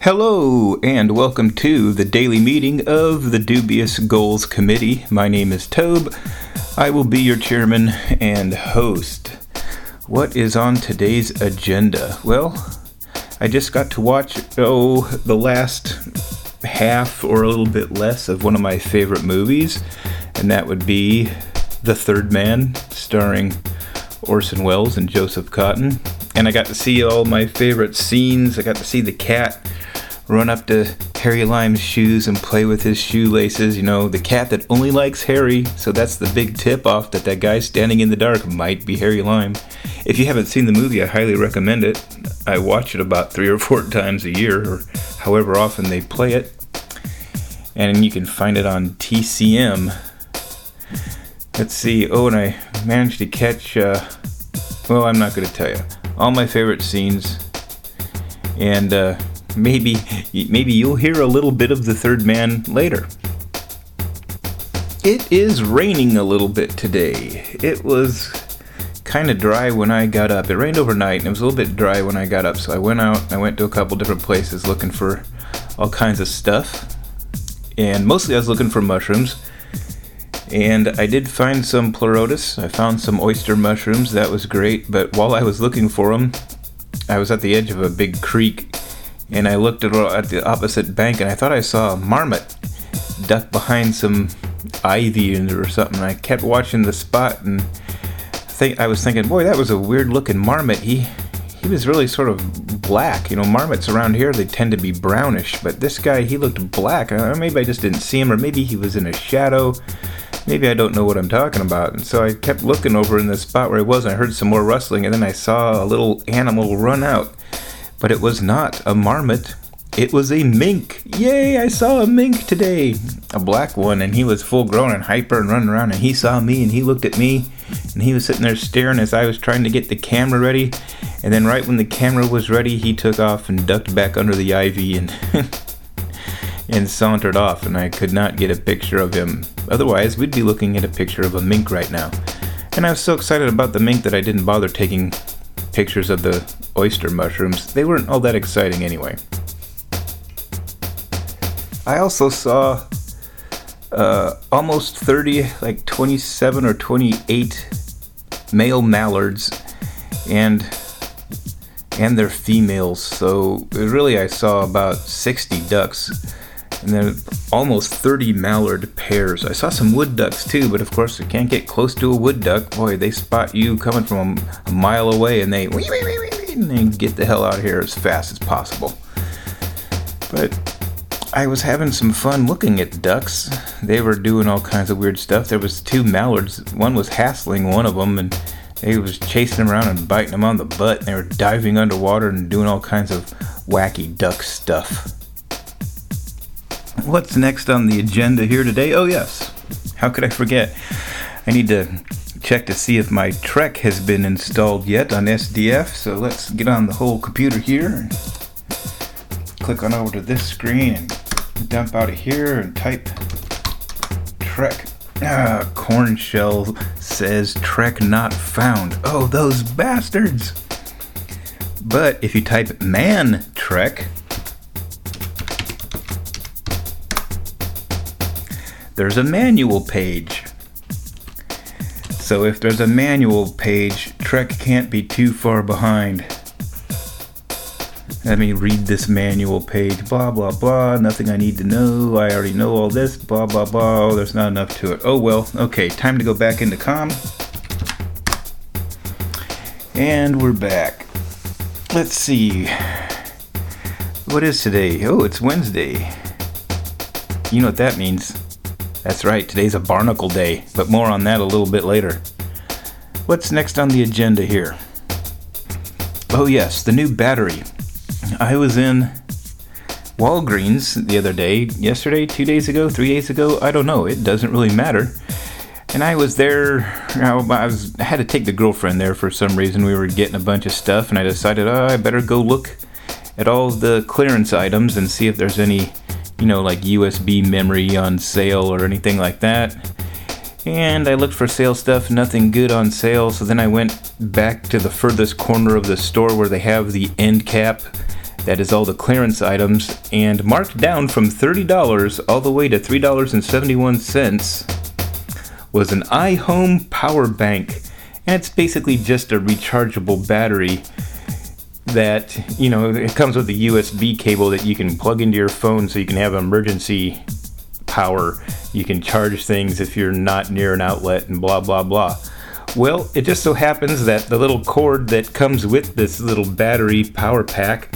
Hello, and welcome to the daily meeting of the Dubious Goals Committee. My name is Tobe. I will be your chairman and host. What is on today's agenda? Well, I just got to watch, the last half or a little bit less of one of my favorite movies, and that would be The Third Man, starring Orson Welles and Joseph Cotten. And I got to see all my favorite scenes. I got to see the cat run up to Harry Lime's shoes and play with his shoelaces. You know, the cat that only likes Harry. So that's the big tip-off that guy standing in the dark might be Harry Lime. If you haven't seen the movie, I highly recommend it. I watch it about 3 or 4 times a year, or however often they play it. And you can find it on TCM. Let's see. Oh, and I managed to catch, I'm not going to tell you. All my favorite scenes. And, maybe you'll hear a little bit of The Third Man later. It is raining a little bit today. It was kind of dry when I got up. It rained overnight and it was a little bit dry when I got up. So I went out, I went to a couple different places looking for all kinds of stuff. And mostly I was looking for mushrooms. And I did find some pleurotus. I found some oyster mushrooms. That was great. But while I was looking for them, I was at the edge of a big creek. And I looked at the opposite bank, and I thought I saw a marmot duck behind some ivy or something. I kept watching the spot, and I was thinking, boy, that was a weird-looking marmot. He was really sort of black. You know, marmots around here, they tend to be brownish, but this guy, he looked black. Maybe I just didn't see him, or maybe he was in a shadow. Maybe I don't know what I'm talking about. And so I kept looking over in the spot where I was, and I heard some more rustling, and then I saw a little animal run out. But it was not a marmot, it was a mink. Yay, I saw a mink today. A black one, and he was full grown and hyper and running around, and he saw me and he looked at me, and he was sitting there staring as I was trying to get the camera ready. And then right when the camera was ready, he took off and ducked back under the ivy and and sauntered off, and I could not get a picture of him. Otherwise, we'd be looking at a picture of a mink right now. And I was so excited about the mink that I didn't bother taking pictures of the oyster mushrooms. They weren't all that exciting anyway. I also saw almost 30, like 27 or 28 male mallards and their females. So really I saw about 60 ducks and then almost 30 mallard pairs. I saw some wood ducks too, but of course you can't get close to a wood duck. Boy, they spot you coming from a mile away and they get the hell out of here as fast as possible. But I was having some fun looking at ducks. They were doing all kinds of weird stuff. There was 2 mallards. One was hassling one of them, and they was chasing him around and biting him on the butt. And they were diving underwater and doing all kinds of wacky duck stuff. What's next on the agenda here today? Oh yes, how could I forget? I need to check to see if my Trek has been installed yet on SDF. So let's get on the whole computer here and click on over to this screen and dump out of here and type Trek. Corn Shell says Trek not found. Oh, those bastards. But if you type man Trek, there's a manual page. So if there's a manual page, Trek can't be too far behind. Let me read this manual page. Blah, blah, blah. Nothing I need to know. I already know all this. Blah, blah, blah. Oh, there's not enough to it. Oh, well. Okay, time to go back into COM. And we're back. Let's see. What is today? Oh, it's Wednesday. You know what that means. That's right, today's a barnacle day, but more on that a little bit later. What's next on the agenda here? Oh yes, the new battery. I was in Walgreens the other day, yesterday, 2 days ago, 3 days ago, I don't know, it doesn't really matter. And I was there, I had to take the girlfriend there for some reason. We were getting a bunch of stuff, and I decided, I better go look at all the clearance items and see if there's any, like USB memory on sale or anything like that. And I looked for sale stuff, nothing good on sale. So then I went back to the furthest corner of the store where they have the end cap That is all the clearance items, and marked down from $30 all the way to $3.71 was an iHome power bank. And it's basically just a rechargeable battery that, it comes with a USB cable that you can plug into your phone so you can have emergency power. You can charge things if you're not near an outlet and blah, blah, blah. Well, it just so happens that the little cord that comes with this little battery power pack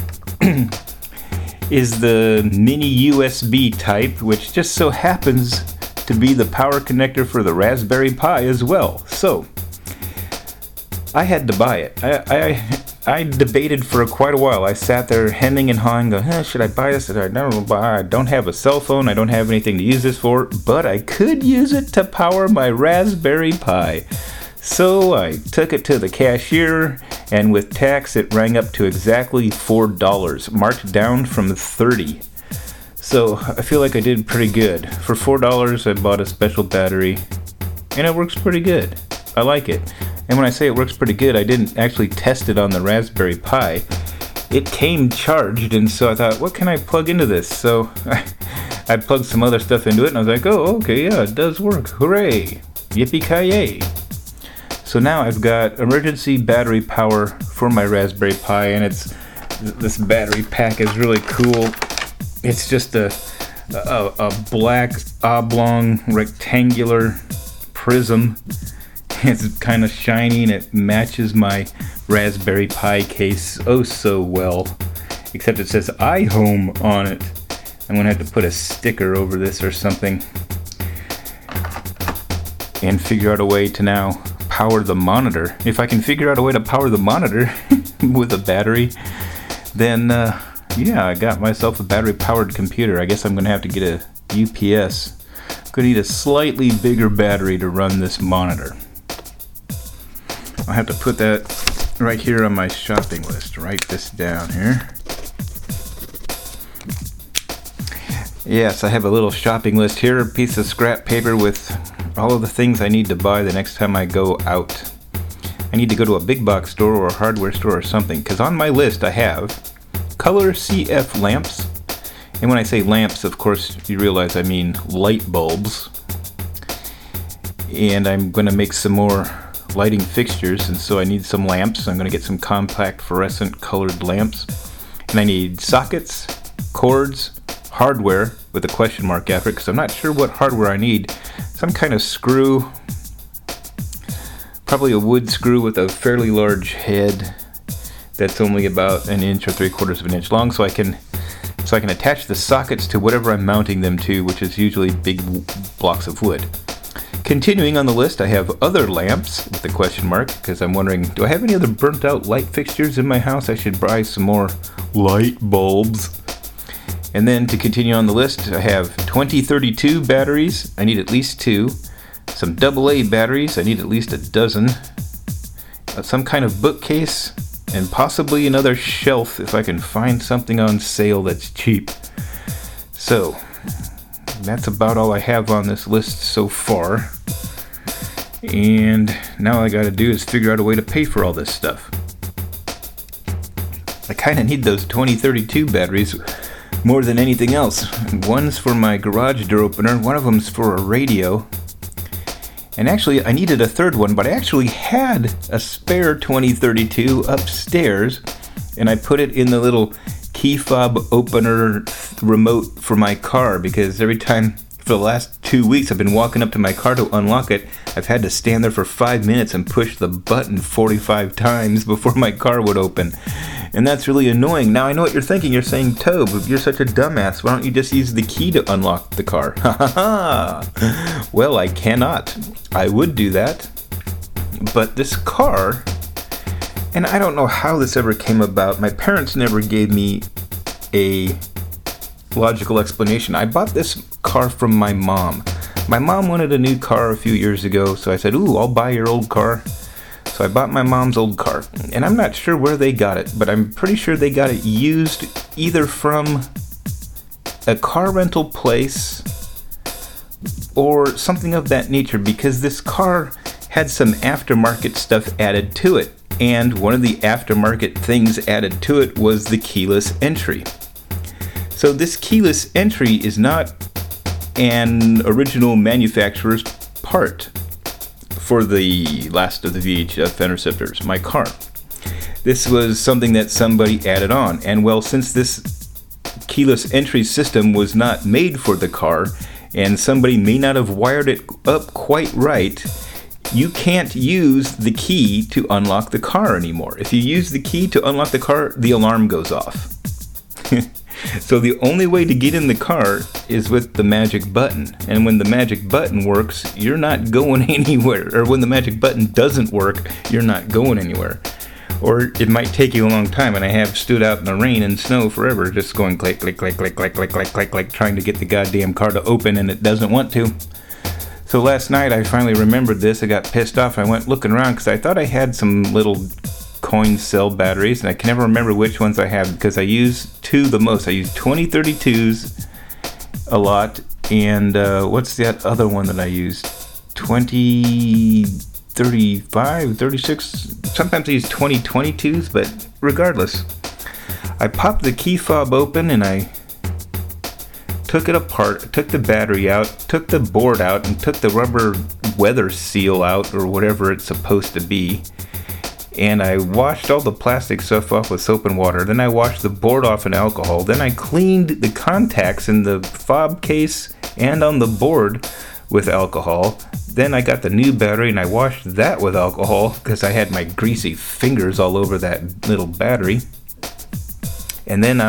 is the mini USB type, which just so happens to be the power connector for the Raspberry Pi as well. So I had to buy it. I debated for quite a while. I sat there hemming and hawing, going, should I buy this? I don't have a cell phone. I don't have anything to use this for, but I could use it to power my Raspberry Pi. So I took it to the cashier, and with tax it rang up to exactly $4, marked down from $30. So I feel like I did pretty good. For $4 I bought a special battery, and it works pretty good. I like it. And when I say it works pretty good, I didn't actually test it on the Raspberry Pi. It came charged, and so I thought, what can I plug into this? So I plugged some other stuff into it, and I was like, oh, okay, yeah, it does work. Hooray! Yippee-ki-yay! So now I've got emergency battery power for my Raspberry Pi, and this battery pack is really cool. It's just a black oblong rectangular prism. It's kind of shiny and it matches my Raspberry Pi case oh so well, except it says iHome on it. I'm gonna have to put a sticker over this or something and figure out a way to now power the monitor. If I can figure out a way to power the monitor with a battery, then yeah, I got myself a battery powered computer. I guess I'm gonna have to get a UPS. I'm gonna need a slightly bigger battery to run this monitor. I'll have to put that right here on my shopping list. Write this down here. Yes, I have a little shopping list here, a piece of scrap paper with all of the things I need to buy the next time I go out. I need to go to a big box store or a hardware store or something, because on my list I have color CF lamps. And when I say lamps, of course, you realize I mean light bulbs. And I'm going to make some more lighting fixtures, and so I need some lamps. I'm going to get some compact fluorescent colored lamps. And I need sockets, cords, hardware with a question mark after it, because I'm not sure what hardware I need. Some kind of screw, probably a wood screw with a fairly large head that's only about 1 inch or 3/4 of an inch long, so I can attach the sockets to whatever I'm mounting them to, which is usually big blocks of wood. Continuing on the list, I have other lamps with a question mark, because I'm wondering, do I have any other burnt out light fixtures in my house? I should buy some more light bulbs. And then to continue on the list, I have 2032 batteries. I need at least 2. Some AA batteries. I need at least a dozen. Some kind of bookcase, and possibly another shelf if I can find something on sale that's cheap. So that's about all I have on this list so far. And now all I gotta do is figure out a way to pay for all this stuff. I kinda need those 2032 batteries more than anything else. One's for my garage door opener, one of them's for a radio. And actually, I needed a third one, but I actually had a spare 2032 upstairs, and I put it in the little key fob opener remote for my car, because every time for the last 2 weeks I've been walking up to my car to unlock it. I've had to stand there for 5 minutes and push the button 45 times before my car would open. And that's really annoying. Now I know what you're thinking. You're saying, Tobe, you're such a dumbass. Why don't you just use the key to unlock the car? Ha ha ha! Well, I cannot. I would do that. But this car, and I don't know how this ever came about. My parents never gave me a logical explanation. I bought this car from my mom. My mom wanted a new car a few years ago, so I said, ooh, I'll buy your old car. So I bought my mom's old car, and I'm not sure where they got it, but I'm pretty sure they got it used either from a car rental place or something of that nature, because this car had some aftermarket stuff added to it. and one of the aftermarket things added to it was the keyless entry. So this keyless entry is not an original manufacturer's part for the last of the VHF fender shifters, my car. This was something that somebody added on, and well, since this keyless entry system was not made for the car, and somebody may not have wired it up quite right, you can't use the key to unlock the car anymore. If you use the key to unlock the car, the alarm goes off. So the only way to get in the car is with the magic button. And when the magic button works, you're not going anywhere. Or when the magic button doesn't work, you're not going anywhere. Or it might take you a long time, and I have stood out in the rain and snow forever, just going click, click, click, click, click, click, click, click, click, trying to get the goddamn car to open, and it doesn't want to. So last night I finally remembered this. I got pissed off. I went looking around because I thought I had some little coin cell batteries, and I can never remember which ones I have because I use two the most. I use 2032s a lot, and what's that other one that I use? 2035, 36. Sometimes I use 2022s, but regardless, I popped the key fob open and I took it apart, took the battery out, took the board out, and took the rubber weather seal out, or whatever it's supposed to be. And I washed all the plastic stuff off with soap and water. Then I washed the board off in alcohol. Then I cleaned the contacts in the fob case and on the board with alcohol. Then I got the new battery and I washed that with alcohol because I had my greasy fingers all over that little battery. And then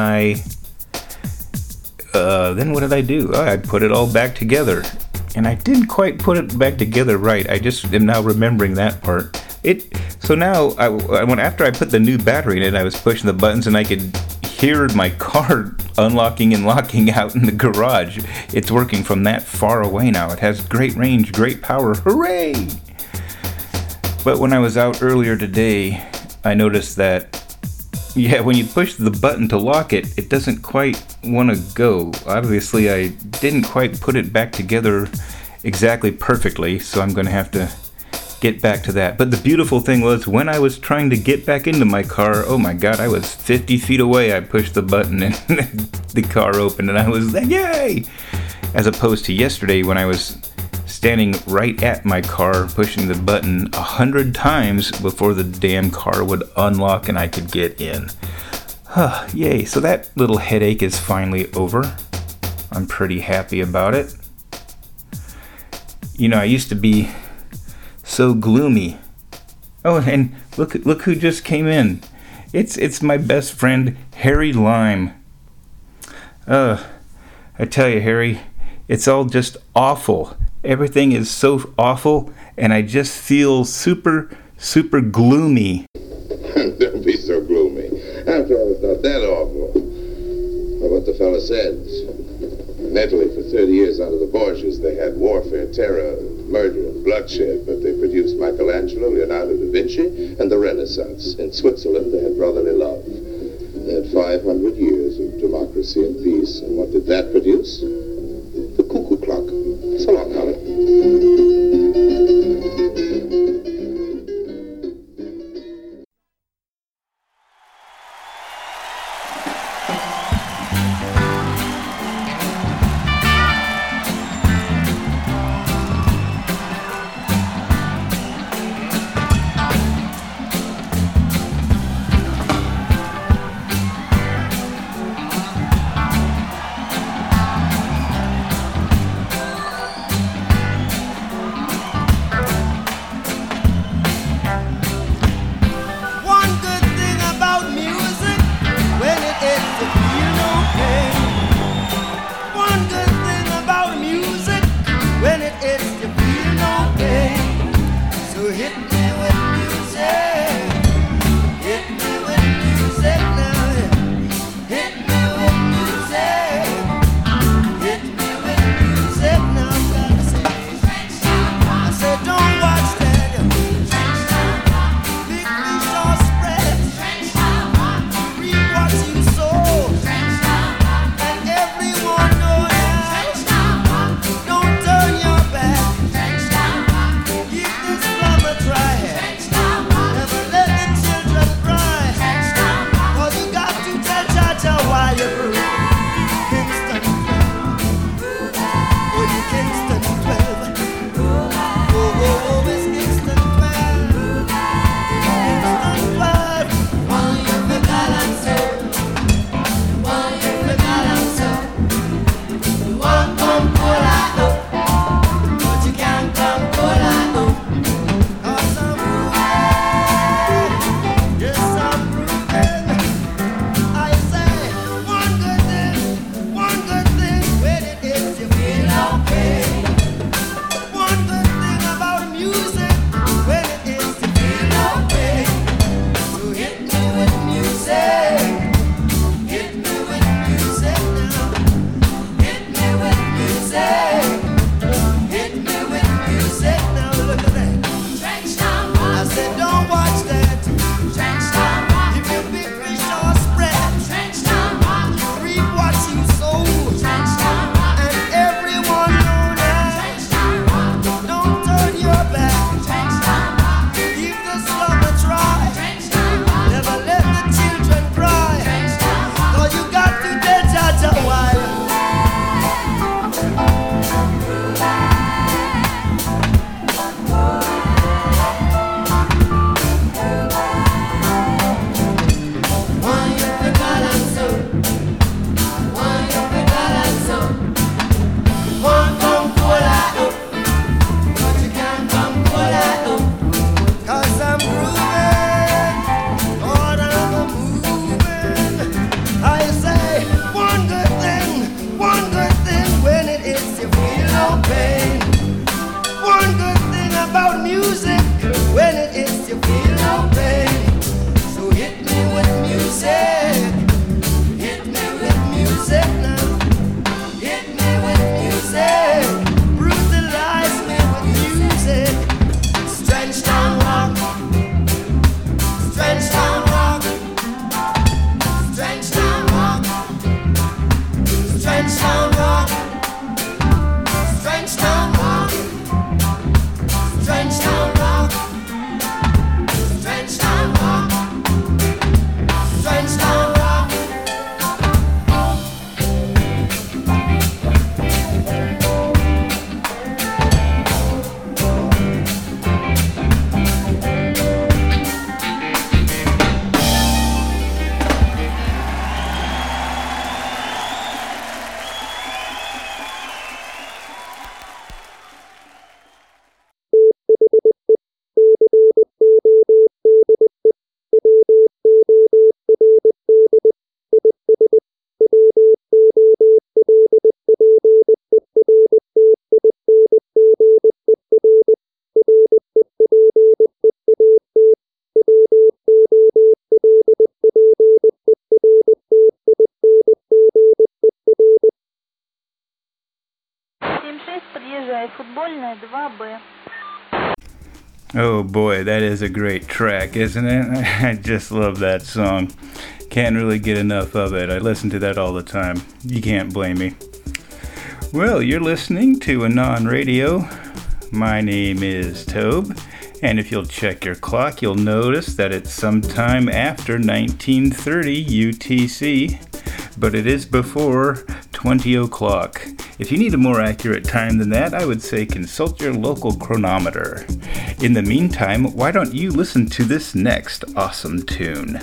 then what did I do? Oh, I put it all back together. And I didn't quite put it back together right. I just am now remembering that part. So now, after I put the new battery in it, I was pushing the buttons and I could hear my car unlocking and locking out in the garage. It's working from that far away now. It has great range, great power. Hooray! But when I was out earlier today, I noticed that, when you push the button to lock it, it doesn't quite want to go. Obviously, I didn't quite put it back together exactly perfectly, so I'm going to have to get back to that. But the beautiful thing was, when I was trying to get back into my car, oh my god, I was 50 feet away. I pushed the button and the car opened and I was like, yay! As opposed to yesterday when I was standing right at my car pushing the button 100 times before the damn car would unlock and I could get in. Yay, so that little headache is finally over. I'm pretty happy about it. I used to be so gloomy. Oh, and look who just came in. It's my best friend, Harry Lime. I tell you, Harry, it's all just awful. Everything is so awful, and I just feel super, super gloomy. Don't be so gloomy. After all, it's not that awful. Well, what the fella said. In Italy, for 30 years under the Borgias, they had warfare, terror, murder, and bloodshed, but they produced Michelangelo, Leonardo da Vinci, and the Renaissance. In Switzerland, they had brotherly love. They had 500 years of democracy and peace, and what did that produce? The cuckoo clock. So long, Holly. и футбольная 2Б. Oh boy, that is a great track, isn't it? I just love that song. Can't really get enough of it. I listen to that all the time. You can't blame me. Well, you're listening to Anon Radio. My name is Tobe, and if you'll check your clock, you'll notice that it's sometime after 1930 UTC, but it is before 20 o'clock. If you need a more accurate time than that, I would say consult your local chronometer. In the meantime, why don't you listen to this next awesome tune?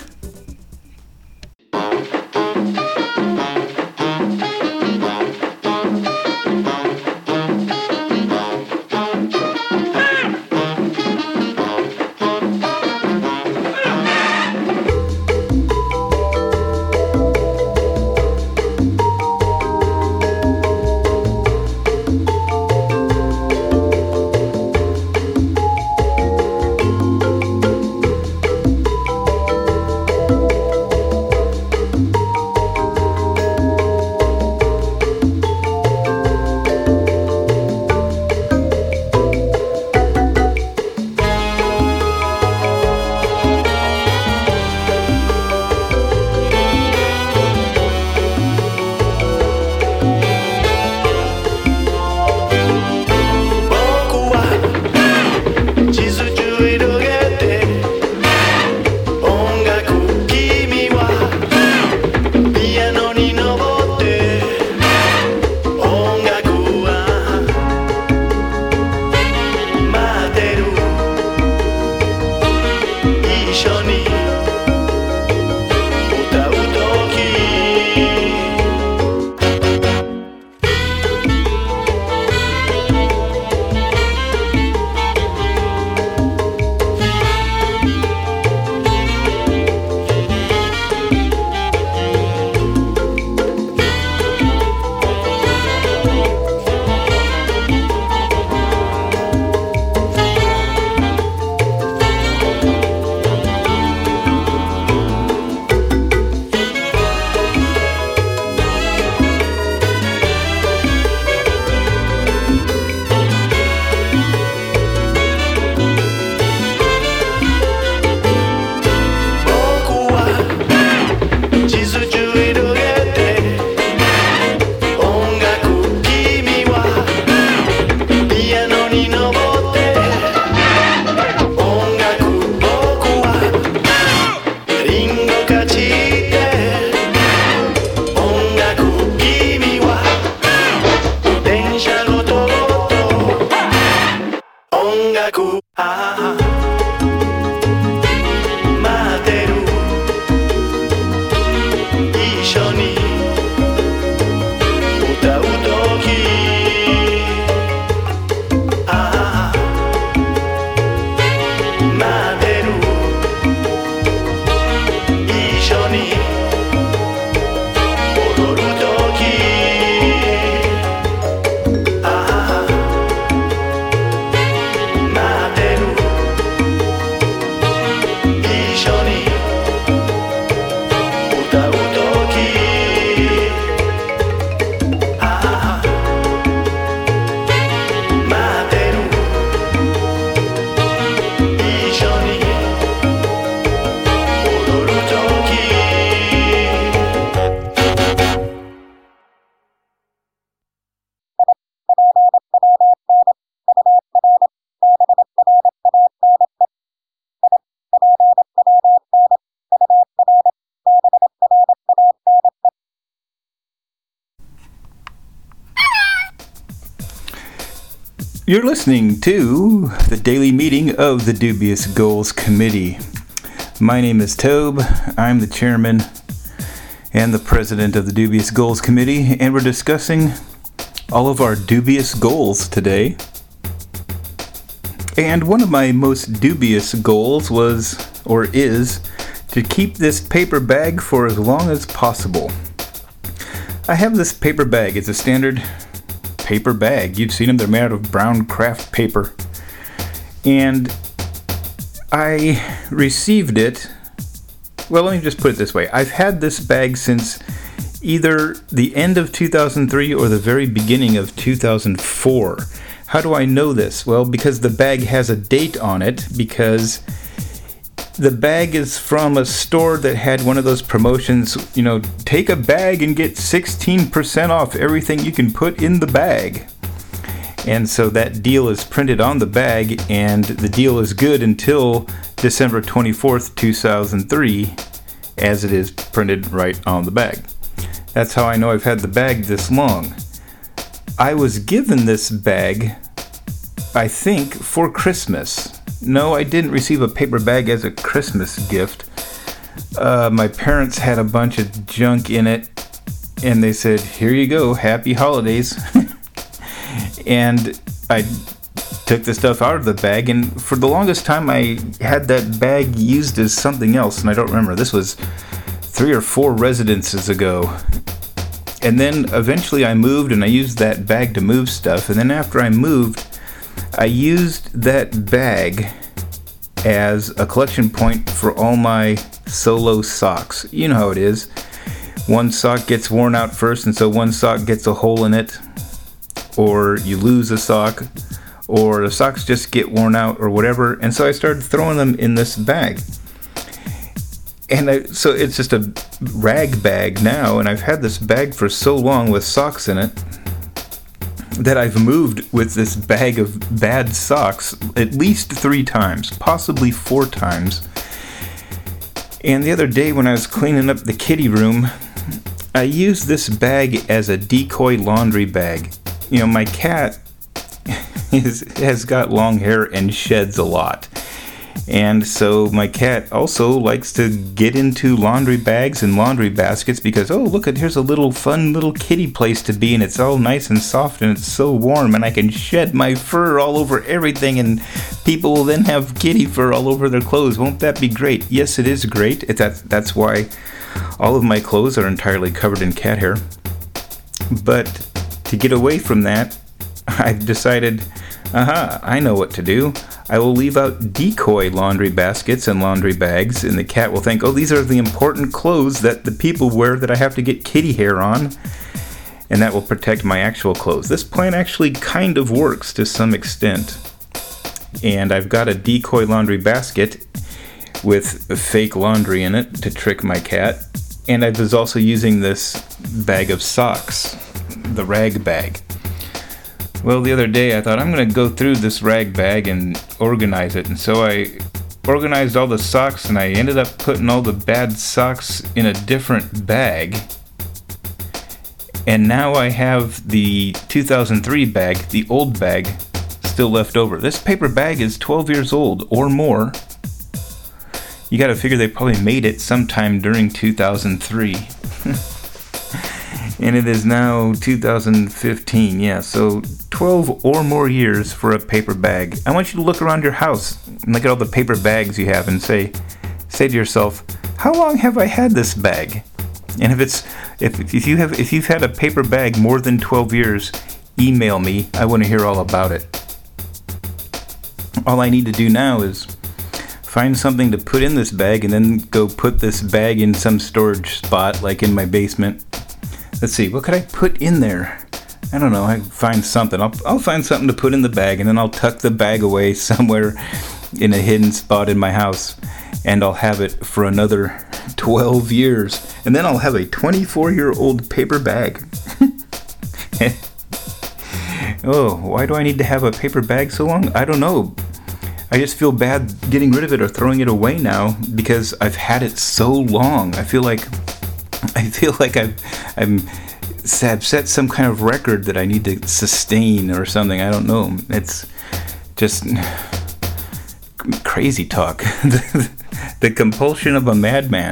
You're listening to the daily meeting of the Dubious Goals Committee. My name is Tobe. I'm the chairman and the president of the Dubious Goals Committee, and we're discussing all of our dubious goals today. And one of my most dubious goals was, or is, to keep this paper bag for as long as possible. I have this paper bag. It's a standard paper bag. You've seen them. They're made out of brown craft paper. And I received it. Well, let me just put it this way. I've had this bag since either the end of 2003 or the very beginning of 2004. How do I know this? Well, because the bag has a date on it, because the bag is from a store that had one of those promotions, take a bag and get 16% off everything you can put in the bag. And so that deal is printed on the bag, and the deal is good until December 24th, 2003, as it is printed right on the bag. That's how I know I've had the bag this long. I was given this bag, I think, for Christmas. No, I didn't receive a paper bag as a Christmas gift. My parents had a bunch of junk in it, and they said, "Here you go, happy holidays." And I took the stuff out of the bag, and for the longest time I had that bag used as something else, and I don't remember. This was 3 or 4 residences ago. And then eventually I moved, and I used that bag to move stuff. And then after I moved, I used that bag as a collection point for all my solo socks. You know how it is. One sock gets worn out first, and so one sock gets a hole in it. Or you lose a sock, or the socks just get worn out, or whatever. And so I started throwing them in this bag. And so it's just a rag bag now, and I've had this bag for so long with socks in it that I've moved with this bag of bad socks at least 3 times, possibly 4 times. And the other day when I was cleaning up the kitty room, I used this bag as a decoy laundry bag. My cat has got long hair and sheds a lot. And so my cat also likes to get into laundry bags and laundry baskets because, oh, look, here's a little fun little kitty place to be, and it's all nice and soft, and it's so warm, and I can shed my fur all over everything, and people will then have kitty fur all over their clothes. Won't that be great? Yes, it is great. That's why all of my clothes are entirely covered in cat hair. But to get away from that, I've decided, I know what to do. I will leave out decoy laundry baskets and laundry bags, and the cat will think, oh, these are the important clothes that the people wear that I have to get kitty hair on, and that will protect my actual clothes. This plan actually kind of works to some extent. And I've got a decoy laundry basket with fake laundry in it to trick my cat, and I was also using this bag of socks, the rag bag. Well, the other day I thought I'm going to go through this rag bag and organize it. And so I organized all the socks, and I ended up putting all the bad socks in a different bag. And now I have the 2003 bag, the old bag, still left over. This paper bag is 12 years old or more. You got to figure they probably made it sometime during 2003. And it is now 2015, yeah, so 12 or more years for a paper bag. I want you to look around your house and look at all the paper bags you have and say to yourself, how long have I had this bag? And if you've had a paper bag more than 12 years, email me. I want to hear all about it. All I need to do now is find something to put in this bag and then go put this bag in some storage spot, like in my basement. Let's see, what could I put in there? I don't know, I find something. I'll find something to put in the bag, and then I'll tuck the bag away somewhere in a hidden spot in my house, and I'll have it for another 12 years. And then I'll have a 24-year-old paper bag. Oh, why do I need to have a paper bag so long? I don't know. I just feel bad getting rid of it or throwing it away now because I've had it so long. I feel like I've set some kind of record that I need to sustain or something. I don't know. It's just crazy talk. The compulsion of a madman.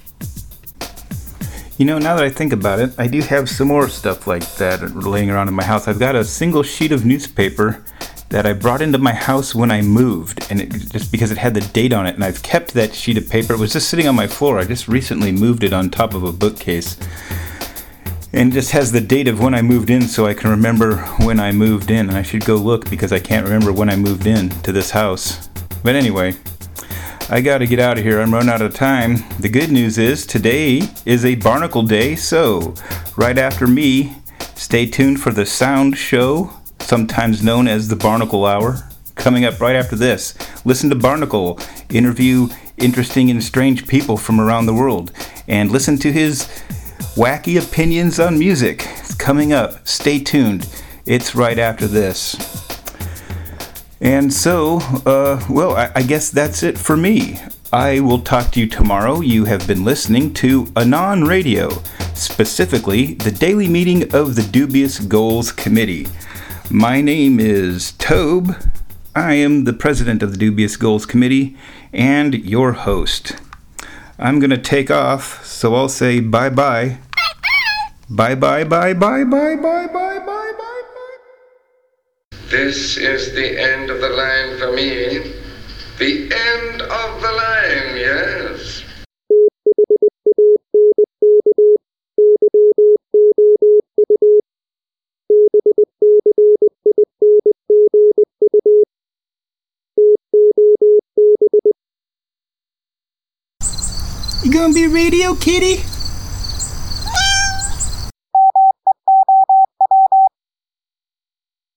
Now that I think about it, I do have some more stuff like that laying around in my house. I've got a single sheet of newspaper that I brought into my house when I moved, and just because it had the date on it, and I've kept that sheet of paper. It was just sitting on my floor. I just recently moved it on top of a bookcase, and it just has the date of when I moved in, so I can remember when I moved in. And I should go look because I can't remember when I moved in to this house. But anyway, I gotta get out of here. I'm running out of time. The good news is today is a Barnacle Day, so right after me, stay tuned for the Sound Show sometimes known as the Barnacle Hour. Coming up right after this, listen to Barnacle interview interesting and strange people from around the world, and listen to his wacky opinions on music. It's coming up. Stay tuned. It's right after this. And so, I guess that's it for me. I will talk to you tomorrow. You have been listening to Anon Radio, specifically the daily meeting of the Dubious Goals Committee. My name is Tobe. I am the president of the Dubious Goals Committee and your host. I'm going to take off, so I'll say bye-bye. Bye-bye, bye-bye, bye-bye, bye-bye, bye-bye. This is the end of the line for me. The end of the line, yes. You gonna be Radio Kitty?